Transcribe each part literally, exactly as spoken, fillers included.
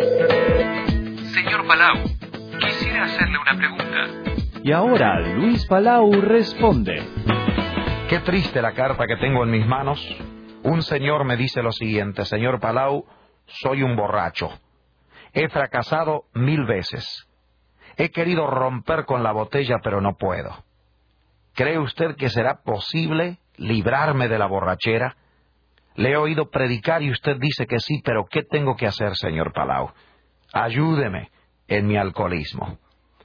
Señor Palau, quisiera hacerle una pregunta. Y ahora Luis Palau responde. Qué triste la carta que tengo en mis manos. Un señor me dice lo siguiente: señor Palau, soy un borracho. He fracasado mil veces. He querido romper con la botella, pero no puedo. ¿Cree usted que será posible librarme de la borrachera? Le he oído predicar y usted dice que sí, pero ¿qué tengo que hacer, señor Palau? Ayúdeme en mi alcoholismo.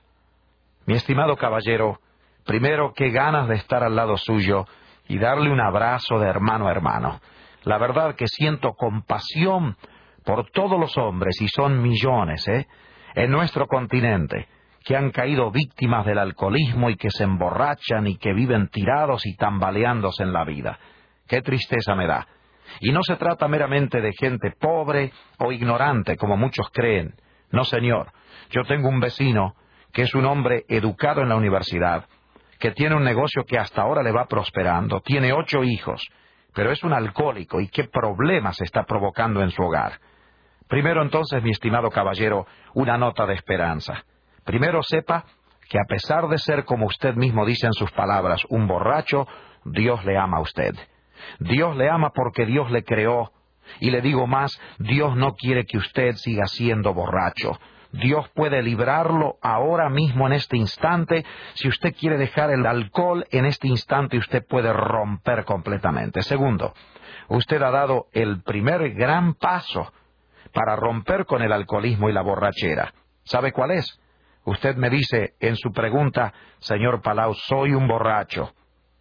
Mi estimado caballero, primero, qué ganas de estar al lado suyo y darle un abrazo de hermano a hermano. La verdad que siento compasión por todos los hombres, y son millones, ¿eh?, en nuestro continente, que han caído víctimas del alcoholismo y que se emborrachan y que viven tirados y tambaleándose en la vida. Qué tristeza me da. Y no se trata meramente de gente pobre o ignorante, como muchos creen. No, señor. Yo tengo un vecino que es un hombre educado en la universidad, que tiene un negocio que hasta ahora le va prosperando, tiene ocho hijos, pero es un alcohólico, y qué problemas está provocando en su hogar. Primero, entonces, mi estimado caballero, una nota de esperanza. Primero, sepa que a pesar de ser, como usted mismo dice en sus palabras, un borracho, Dios le ama a usted. Dios le ama porque Dios le creó. Y le digo más, Dios no quiere que usted siga siendo borracho. Dios puede librarlo ahora mismo, en este instante. Si usted quiere dejar el alcohol, en este instante usted puede romper completamente. Segundo, usted ha dado el primer gran paso para romper con el alcoholismo y la borrachera. ¿Sabe cuál es? Usted me dice en su pregunta, señor Palau, soy un borracho.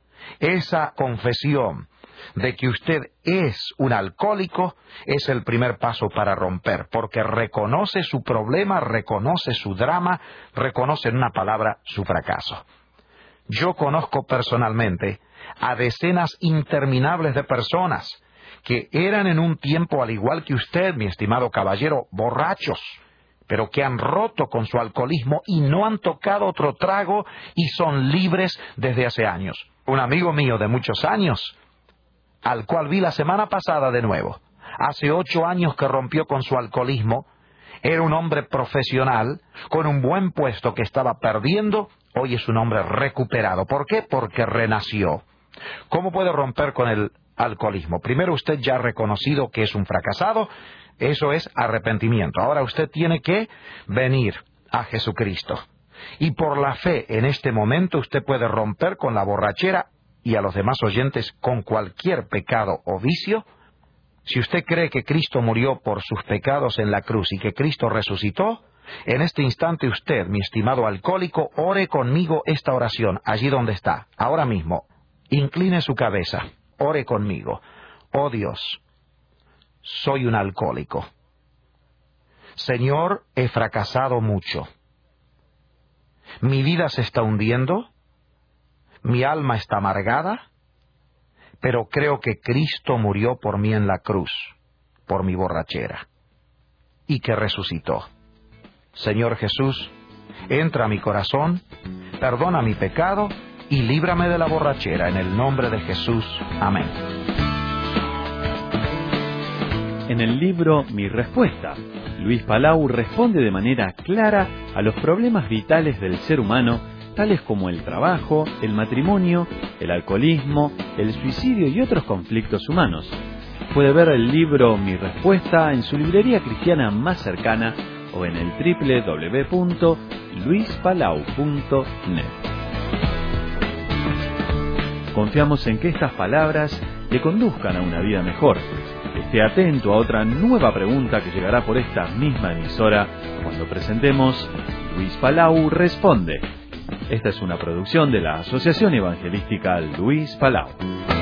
Esa confesión de que usted es un alcohólico es el primer paso para romper, porque reconoce su problema, reconoce su drama, reconoce, en una palabra, su fracaso. Yo conozco personalmente a decenas interminables de personas que eran en un tiempo, al igual que usted, mi estimado caballero, borrachos, pero que han roto con su alcoholismo y no han tocado otro trago y son libres desde hace años. Un amigo mío de muchos años, al cual vi la semana pasada de nuevo, hace ocho años que rompió con su alcoholismo, era un hombre profesional, con un buen puesto que estaba perdiendo, hoy es un hombre recuperado. ¿Por qué? Porque renació. ¿Cómo puede romper con el alcoholismo? Primero, usted ya ha reconocido que es un fracasado, eso es arrepentimiento. Ahora usted tiene que venir a Jesucristo. Y por la fe, en este momento, usted puede romper con la borrachera, y a los demás oyentes, con cualquier pecado o vicio. Si usted cree que Cristo murió por sus pecados en la cruz y que Cristo resucitó, en este instante usted, mi estimado alcohólico, ore conmigo esta oración, allí donde está, ahora mismo. Incline su cabeza, ore conmigo. Oh Dios, soy un alcohólico. Señor, he fracasado mucho. Mi vida se está hundiendo. Mi alma está amargada, pero creo que Cristo murió por mí en la cruz, por mi borrachera, y que resucitó. Señor Jesús, entra a mi corazón, perdona mi pecado y líbrame de la borrachera, en el nombre de Jesús. Amén. En el libro Mi Respuesta, Luis Palau responde de manera clara a los problemas vitales del ser humano, tales como el trabajo, el matrimonio, el alcoholismo, el suicidio y otros conflictos humanos. Puede ver el libro Mi Respuesta en su librería cristiana más cercana o en el doble u doble u doble u punto luis palau punto net. Confiamos en que estas palabras le conduzcan a una vida mejor. Esté atento a otra nueva pregunta que llegará por esta misma emisora cuando presentemos Luis Palau Responde. Esta es una producción de la Asociación Evangelística Luis Palau.